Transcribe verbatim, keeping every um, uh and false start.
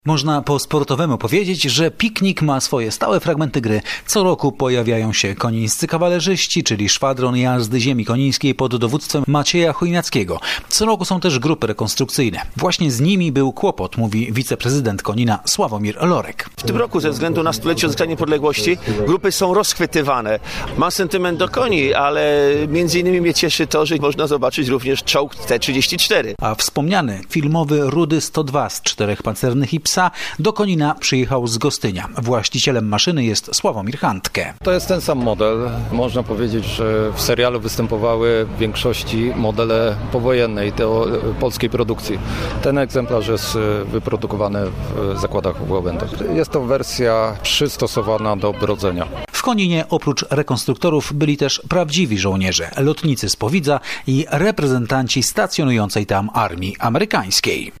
Można po sportowemu powiedzieć, że piknik ma swoje stałe fragmenty gry. Co roku pojawiają się konińscy kawalerzyści, czyli szwadron jazdy ziemi konińskiej pod dowództwem Macieja Chojnackiego. Co roku są też grupy rekonstrukcyjne. Właśnie z nimi był kłopot, mówi wiceprezydent Konina Sławomir Lorek. W tym roku ze względu na stulecie odzyskania niepodległości grupy są rozchwytywane. Mam sentyment do koni, ale między innymi mnie cieszy to, że można zobaczyć również czołg T trzydzieści cztery. A wspomniany filmowy Rudy sto dwa z czterech pancernych i psa do Konina przyjechał z Gostynia. Właścicielem maszyny jest Sławomir Handke. To jest ten sam model. Można powiedzieć, że w serialu występowały w większości modele powojenne do polskiej produkcji. Ten egzemplarz jest wyprodukowany w zakładach w Łabędach. Jest to wersja przystosowana do brodzenia. W Koninie oprócz rekonstruktorów byli też prawdziwi żołnierze, lotnicy z Powidza i reprezentanci stacjonującej tam armii amerykańskiej.